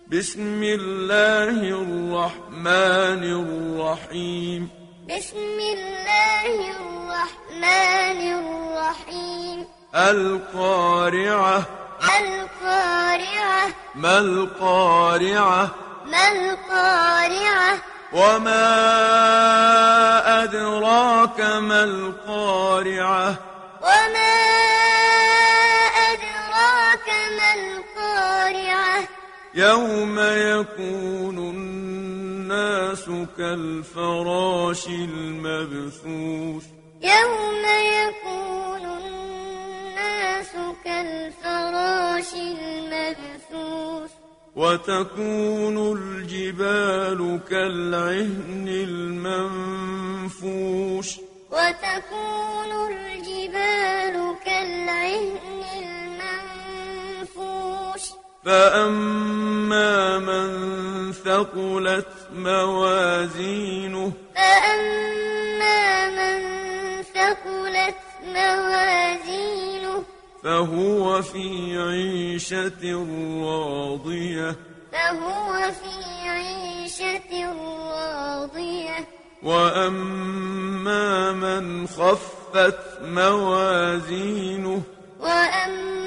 بسم الله الرحمن الرحيم. بسم الله الرحمن الرحيم. القارعة. القارعة. ما القارعة؟ ما القارعة؟ وما أدراك ما القارعة؟ وما أدراك ما القارعة؟ يوم يكون الناس كالفراش المبثوث. يوم يكون الناس كالفراش المبثوث. وتكون الجبال كالعهن المنفوش. وتكون الجبال كالعهن المنفوش. فأما من ثقلت موازينه. فأما من ثقلت موازينه. فهو في عيشة راضية. فهو في عيشة راضية. وأما من خفت موازينه. وأما